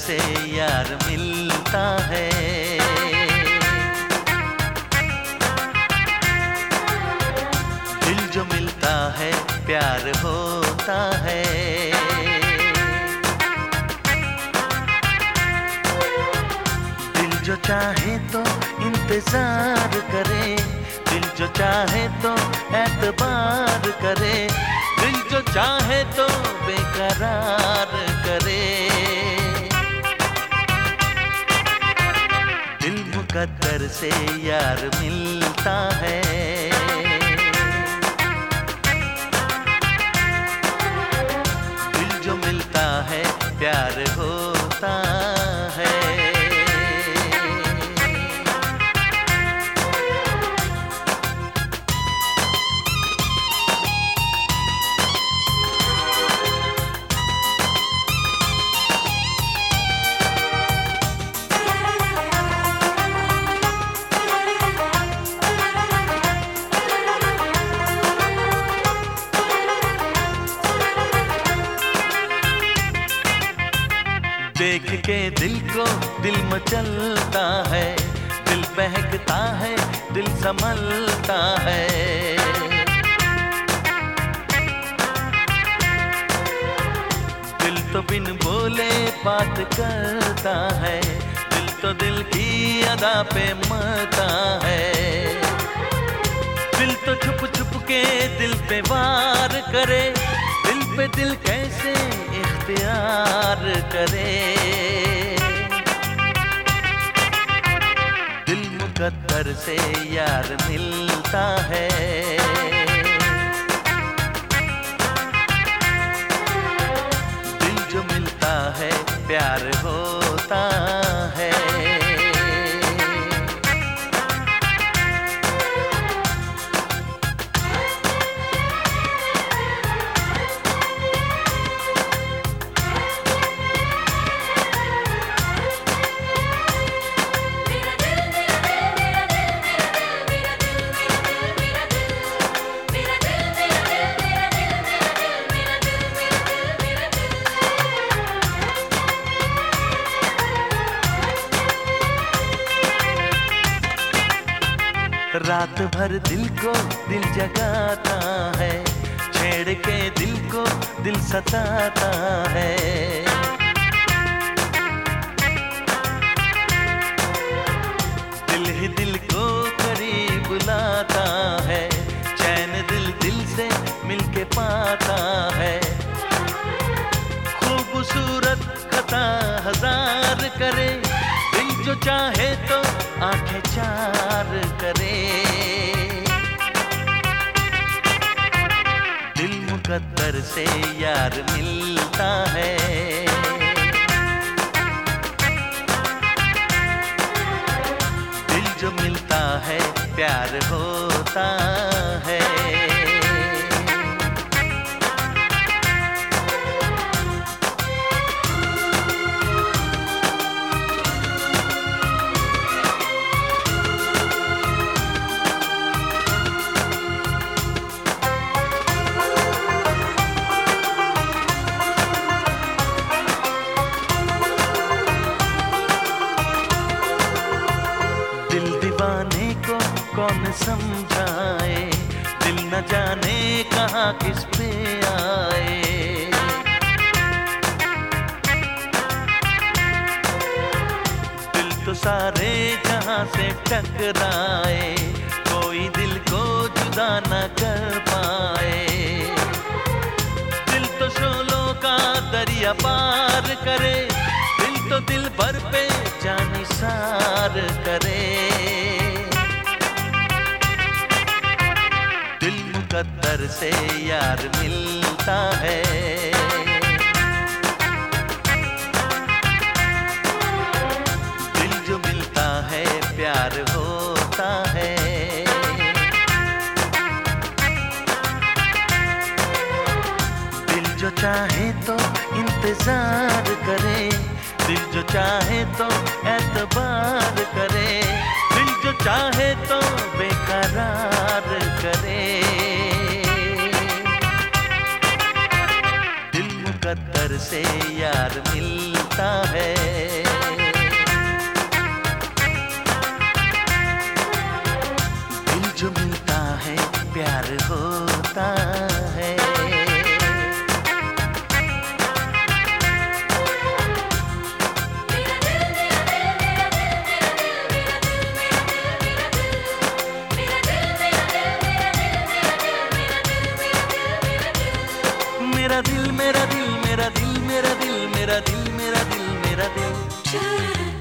से यार मिलता है। दिल जो मिलता है प्यार होता है। दिल जो चाहे तो इंतजार करे, दिल जो चाहे तो एतबार करे, दिल जो चाहे तो बेकरार करे। दिल मुकद्दर से यार मिलता है। दिल जो मिलता है प्यार होता है। देख के दिल को दिल मचलता है, दिल बहकता है, दिल संभलता है। दिल तो बिन बोले बात करता है, दिल तो दिल की अदा पे मरता है। दिल तो छुप छुप के दिल पे वार करे, दिल पे दिल कैसे इख्तियार करे। दिल मुकद्दर से यार मिलता है। दिल जो मिलता है प्यार होता है। रात भर दिल को दिल जगाता है, छेड़ के दिल को दिल सताता है। दिल ही दिल को करीब बुलाता है, चैन दिल दिल से मिलके पाता है। खूबसूरत खता हजार करे, दिल जो चाहे तो आंखें चार करे। दिल मुकद्दर से यार मिलता है। दिल जो मिलता है प्यार होता है। को कौन समझाए, दिल न जाने कहाँ किस पे आए। दिल तो सारे जहाँ से टकराए, कोई दिल को जुदा न कर पाए। दिल तो शोलों का दरिया पार करे, दिल तो दिल भर पे जानिसार करे। दिल मुकद्दर से यार मिलता है। दिल जो मिलता है प्यार होता है। दिल जो चाहे तो इंतजार करे, दिल जो चाहे तो एतबार करे, दिल जो चाहे तो बेकरार करे। दिल मुकद्दर से यार मिलता है। जो मिलता है प्यार होता है। मेरा दिल मेरा दिल मेरा दिल मेरा दिल मेरा दिल मेरा दिल मेरा दिल।